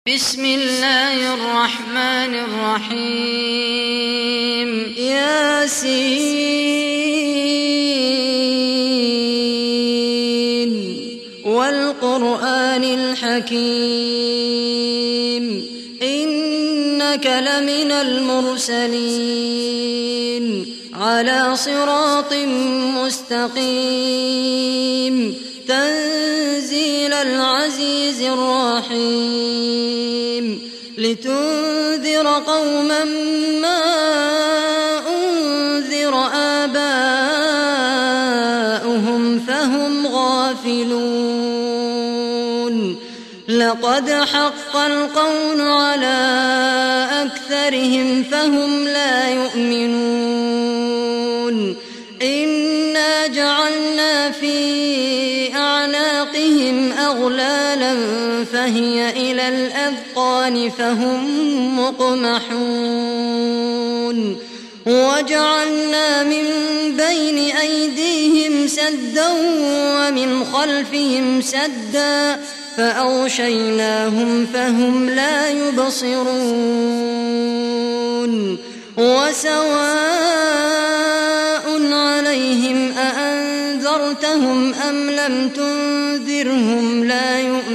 بسم الله الرحمن الرحيم ياسين والقرآن الحكيم إنك لمن المرسلين على صراط مستقيم تنزيل العزيز الرحيم لتنذر قوما ما أنذر آباؤهم فهم غافلون لقد حق القول على أكثرهم فهم لا يؤمنون إنا جعلنا في أعناقهم أغلالا فهي إلى الأذقان فهم مقمحون وجعلنا من بين أيديهم سدا ومن خلفهم سدا فأغشيناهم فهم لا يبصرون وسواء عليهم أأنذرتهم أم لم تنذرهم لا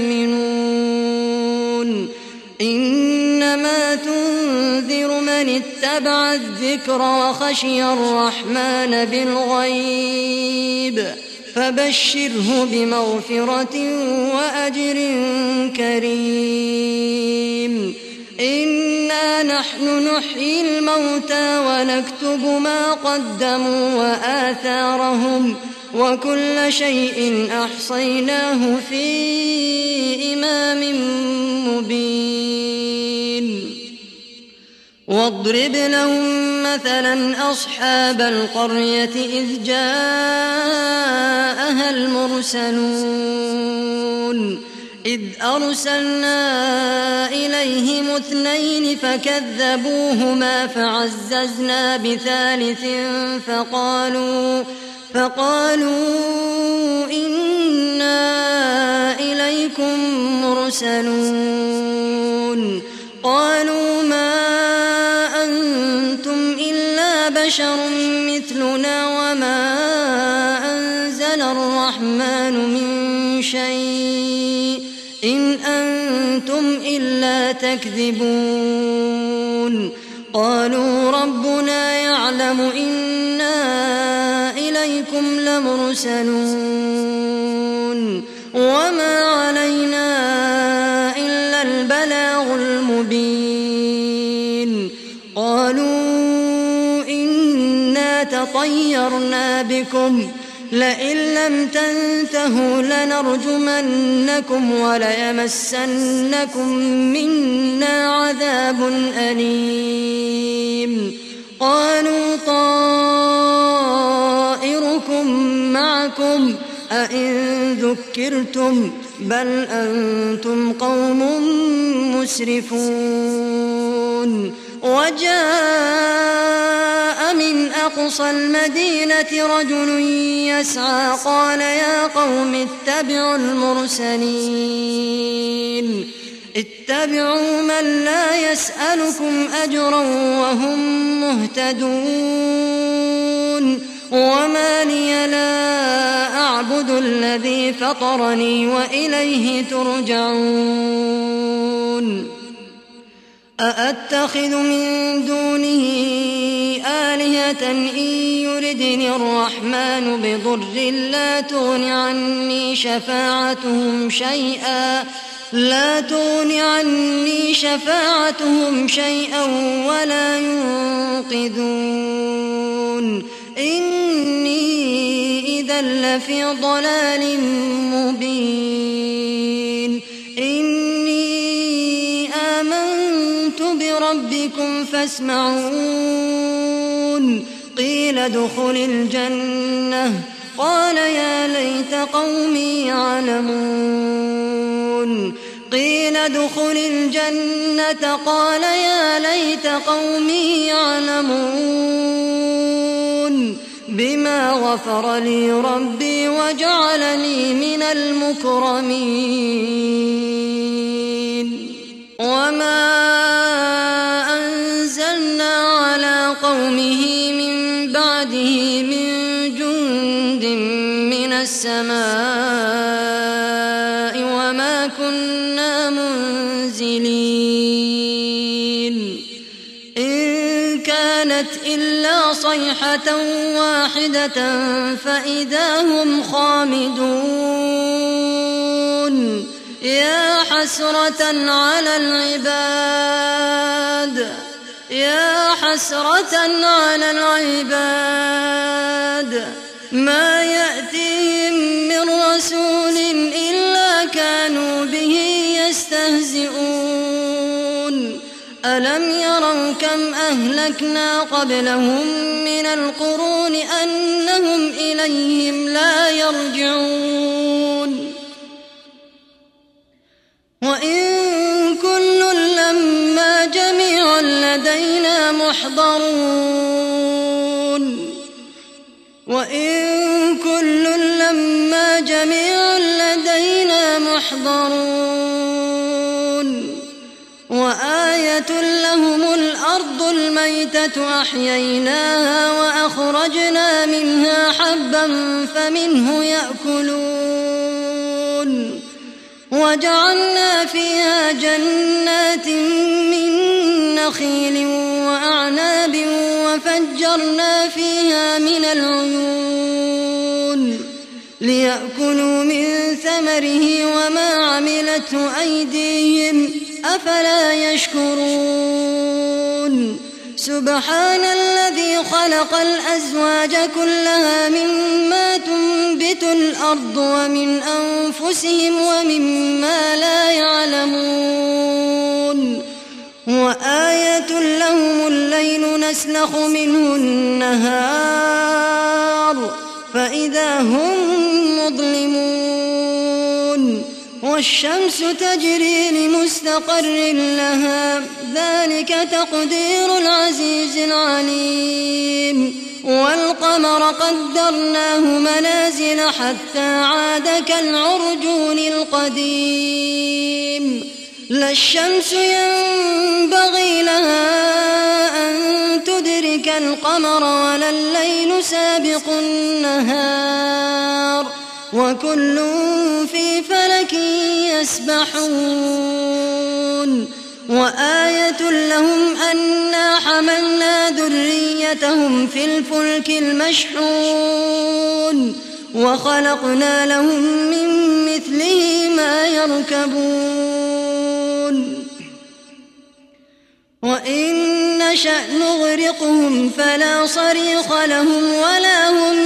يؤمنون إنما تنذر من اتبع الذكر وخشي الرحمن بالغيب فبشره بمغفرة وأجر كريم إنا نحن نحيي الموتى ونكتب ما قدموا وآثارهم وكل شيء أحصيناه في إمام مبين واضرب لهم مثلا أصحاب القرية إذ جاءها المرسلون إذ أرسلنا إليهم 2 فكذبوهما فعززنا بثالث فقالوا إنا إليكم مرسلون قالوا ما أنتم إلا بشر مثلنا وما أنزل الرحمن من شيء إن أنتم إلا تكذبون قالوا ربنا يعلم إنا إليكم لمرسلون وما علينا إلا البلاغ المبين قالوا إنا تطيرنا بكم لئن لم تنتهوا لنرجمنكم وليمسنكم منا عذاب أليم قالوا طائركم معكم أئن ذكرتم بل أنتم قوم مسرفون وجاء من أقصى المدينة رجل يسعى قال يا قوم اتبعوا المرسلين اتبعوا من لا يسألكم أجرا وهم مهتدون وما لي لا أعبد الذي فطرني وإليه ترجعون أأتخذ من دونه آلهة إن يردني الرحمن بضر لا تغن عني شفاعتهم شيئا ولا ينقذون إني إذا لفي ضلال مبين إني آمنت بربكم فاسمعون قيل ادخل الجنة قال يا ليت قومي يعلمون قيل ادخل الجنة قال يا ليت قومي يعلمون بما غفر لي ربي وجعلني من المكرمين وما أنزلنا على قومه من بعده من جند من السماء وما كنا منزلين إن كانت إلا صيحة واحدة فإذا هم خامدون يا حسرة على العباد ما يأتيهم من رسول إلا كانوا به يستهزئون ألم يروا كم أهلكنا قبلهم من القرون أنهم إليهم لا يرجعون وإن كل لما جميع لدينا محضرون وآية لهم الأرض الميتة أحييناها وأخرجنا منها حبا فمنه يأكلون وجعلنا فيها جنات من نخيل وأعناب وفجرنا فيها من العيون ليأكلوا من ثمره وما عملته أيديهم أفلا يشكرون سبحان الذي خلق الأزواج كلها مما تنبت الأرض ومن أنفسهم ومما لا يعلمون وآية لهم الليل نسلخ منه النهار فإذا هم مظلمون والشمس تجري لمستقر لها ذلك تقدير العزيز العليم والقمر قدرناه منازل حتى عاد كالعرجون القديم لا الشمس ينبغي لها أن تدرك القمر ولا الليل سابق النهار وكل في فلك يسبحون وآية لهم أنا حملنا ذريتهم في الفلك المشحون وخلقنا لهم من مثله ما يركبون وإن نشأ نغرقهم فلا صريخ لهم ولا هم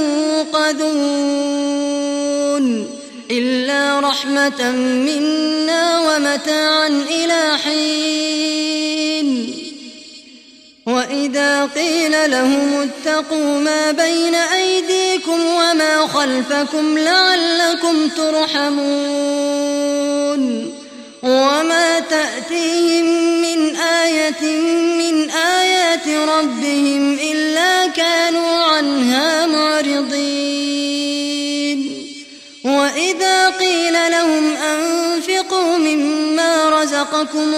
ينقذون إلا رحمة منا ومتاعا إلى حين وإذا قيل لهم اتقوا ما بين أيديكم وما خلفكم لعلكم ترحمون وما تأتيهم من آية من آيات ربهم إلا كانوا عنها معرضين وإذا قيل لهم أنفقوا مما رزقكم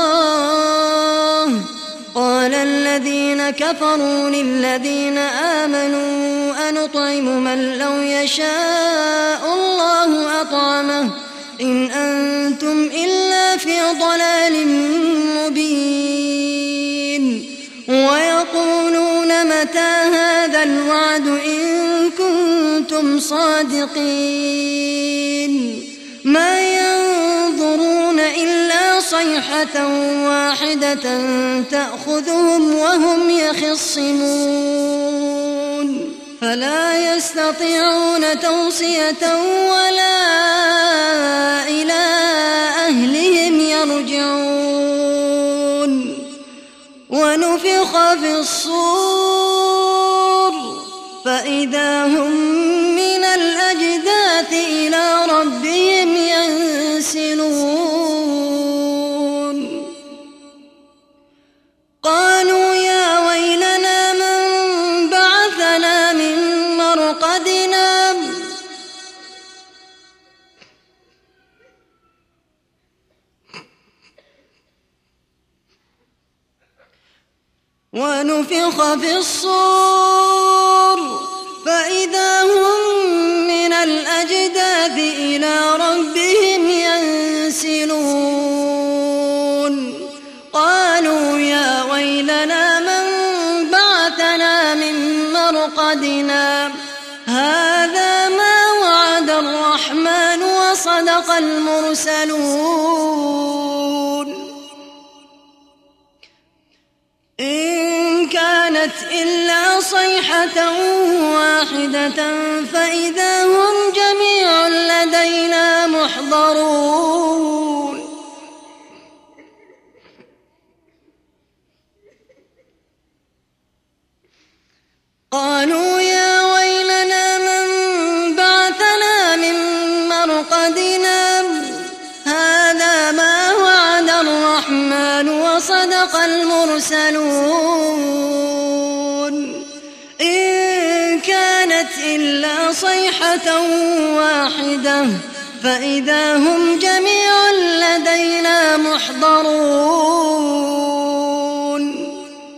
الله قال الذين كفروا للذين آمنوا أنطعم من لو يشاء الله أطعمه إن أنتم إلا في ضلال مبين ويقولون متى هذا الوعد إن كنتم صادقين ما ينظرون إلا صيحة واحدة تأخذهم وهم يخصمون فلا يستطيعون توصية ولا إلى أهلهم يرجعون ونفخ في الصور فإذا هم من الأجداث إلى ربهم ينسلون قالوا يا ويلنا من بعثنا من مرقدنا ونفخ في الصور فإذا هم من الأجداث إلى ربهم ينسلون قالوا يا ويلنا من بعثنا من مرقدنا هذا ما وعد الرحمن وصدق المرسلون إن كانت إلا صيحة واحدة فإذا هم جميع لدينا محضرون قالوا يا ويلنا من بعثنا من مرقدنا هذا ما وعد الرحمن وصدق المرسلون إن كانت إلا صيحة واحدة فإذا هم جميع لدينا محضرون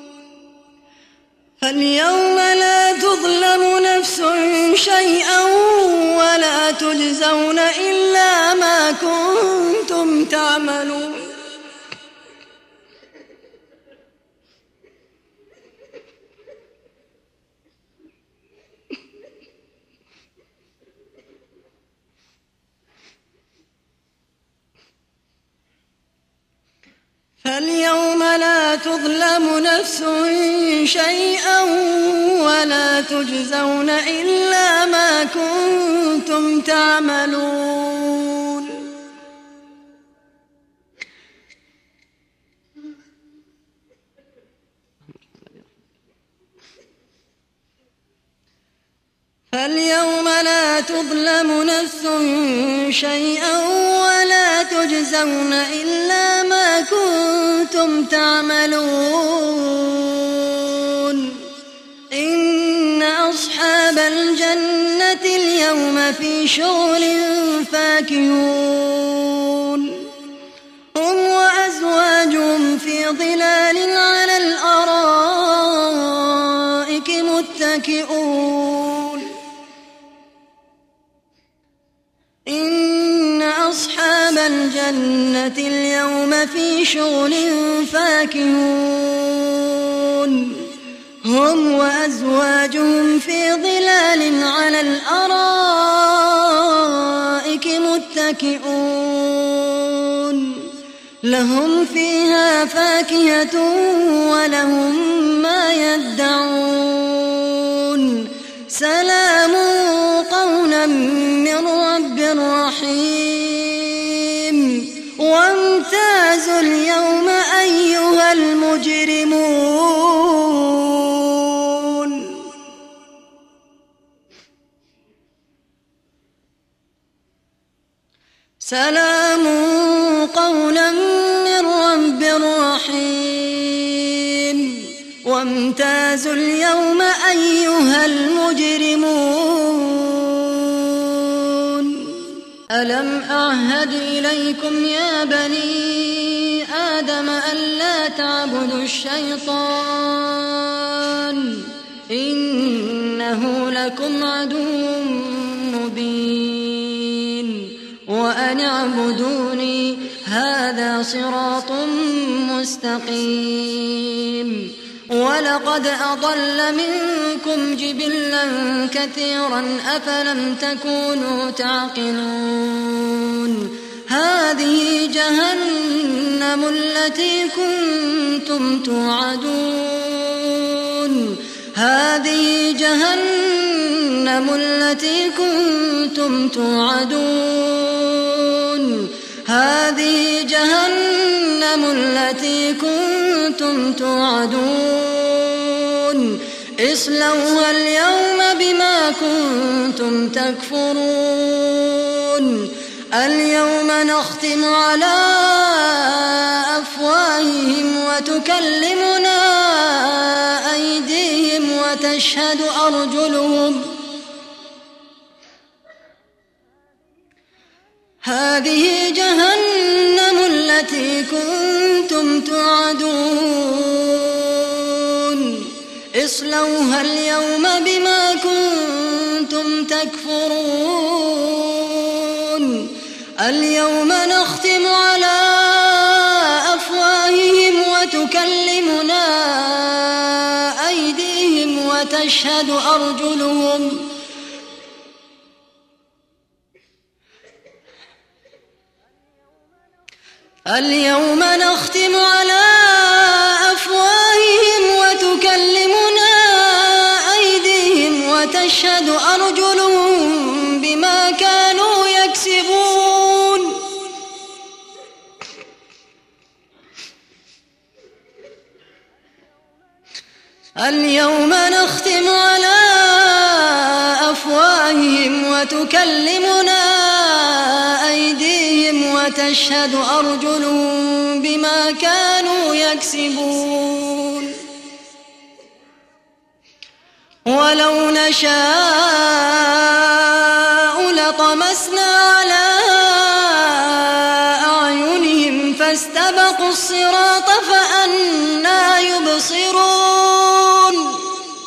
فاليوم لا تظلم نفس شيئا ولا تجزون إلا ما كنتم تعملون فاليوم لا تظلم نفس شيئا ولا تجزون إلا ما كنتم تعملون فاليوم لا تظلم نفس شيئا ولا تجزون إلا ما كنتم تعملون إن أصحاب الجنة اليوم في شغل فاكهون هم وأزواجهم في ظلال على الأرائك متكئون إن أصحاب الجنة اليوم في شغل فاكهون هم وأزواجهم في ظلال على الأرائك متكئون لهم فيها فاكهة ولهم ما يدعون سلام قولا من رب رحيم وامتازوا اليوم أيها المجرمون سلام قولا من رب رحيم وامتازوا اليوم أيها المجرمون ألم أعهد إليكم يا بني آدم ألا تعبدوا الشيطان إنه لكم عدو مبين وأن اعبدوني هذا صراط مستقيم ولقد أضل منكم جبلا كثيرا أفلم تكونوا تعقلون هذه جهنم التي كنتم توعدون هذه جهنم التي كنتم توعدون هذه جهنم التي كنتم توعدون اصلوها اليوم بما كنتم تكفرون اليوم نختم على أفواههم وتكلمنا أيديهم وتشهد أرجلهم هذه جهنم التي كنتم توعدون اصلوها اليوم بما كنتم تكفرون اليوم نختم على أفواههم وتكلمنا أيديهم وتشهد أرجلهم اليوم نختم على أفواههم وتكلمنا أيديهم وتشهد أرجلهم بما كانوا يكسبون اليوم نختم على أفواههم وتكلمنا أيديهم وتشهد أرجلهم بما كانوا يكسبون ولو نشاء لطمسنا على أعينهم فاستبقوا الصراط فأنى يبصرون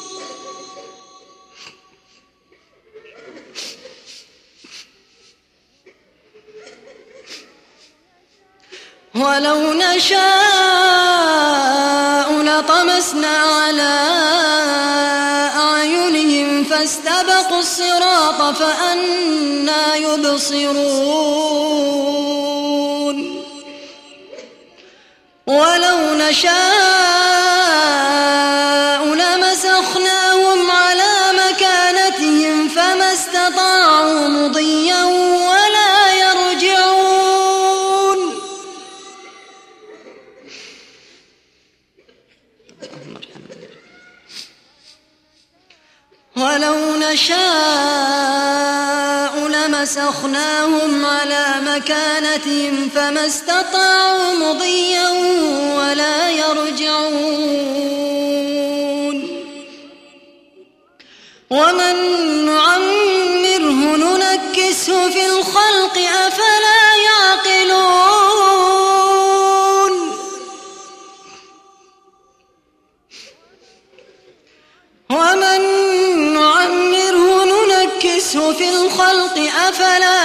ولو نشاء لطمسنا على أعينهم فاستبقوا الصراط فأنى يبصرون ولو نشاء لمسخناهم على مكانتهم فما استطاعوا مضيا ولا يرجعون ولو نشاء لمسخناهم على مكانتهم فما استطاعوا مضيا ولا يرجعون ومن نعمره ننكسه في الخلق أفلا يعقلون ومن نعمره ننكسه في الخلق أفلا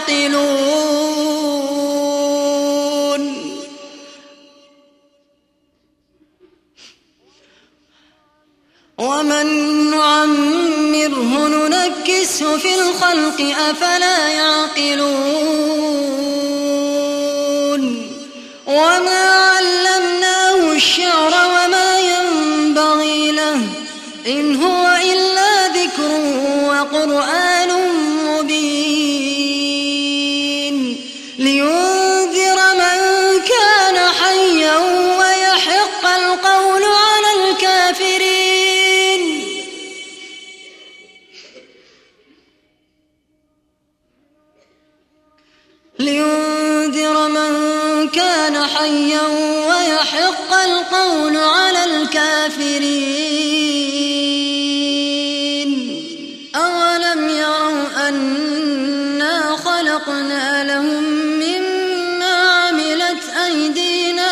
يعقلون ومن نعمره ننكسه في الخلق أفلا يعقلون وما علمناه الشعر وما ينبغي له إن هو إلا ذكر وقرآن مبين لينذر من كان حيا ويحق القول على الكافرين لينذر من كان حيا ويحق القول على الكافرين أولم يروا أنا خلقنا لهم مما عملت أيدينا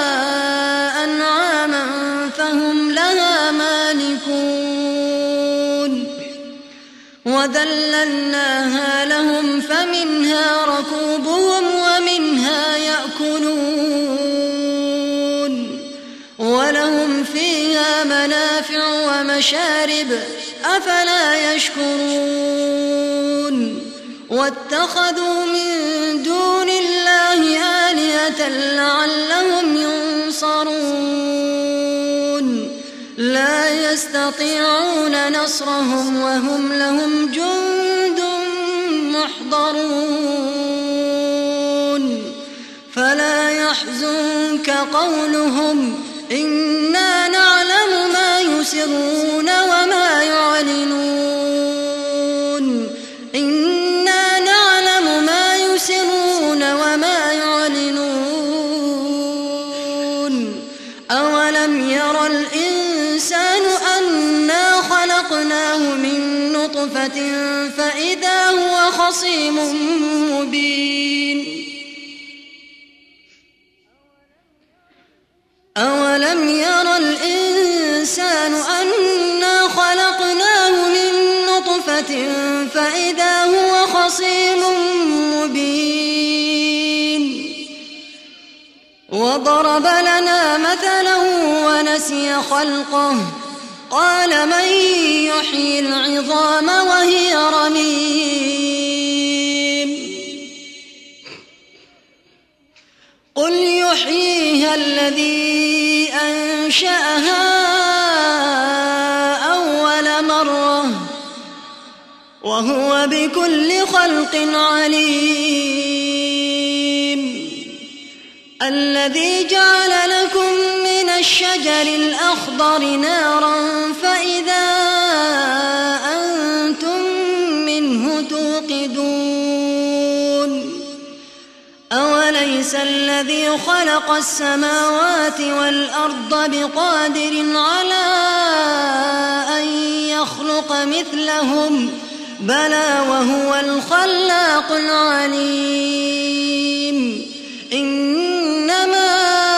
أنعاما فهم لها مالكون وذللناها لهم فمنها ركوبهم ومنها يأكلون ولهم فيها منافع ومشارب أفلا يشكرون واتخذوا من دون الله آلهة لعلهم ينصرون لا يستطيعون نصرهم وهم لهم جند محضرون فلا يحزنك قولهم إنا نعلم ما يسرون وما يعلنون إنا نعلم ما يسرون وما يعلنون أولم ير الإنسان أنا خلقناه من نطفة فإذا هو خصيم مبين أولم ير الإنسان أنا وضرب لنا مثلا ونسي خلقه قال من يحيي العظام وهي رميم قل يحييها الذي أنشأها أول مرة وهو بكل خلق عليم الذي جعل لكم من الشجر الأخضر نارا فإذا أنتم منه توقدون أوليس الذي خلق السماوات والأرض بقادر على أن يخلق مثلهم بلى وهو الخلاق العليم إنما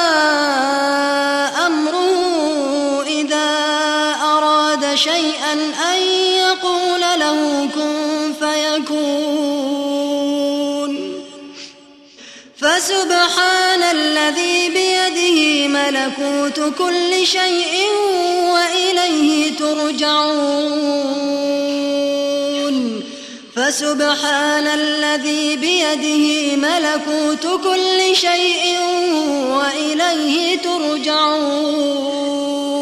أمره إذا أراد شيئا أن يقول له كن فيكون فسبحان الذي بيده ملكوت كل شيء وإليه ترجعون فسبحان الذي بيده ملكوت كل شيء وإليه ترجعون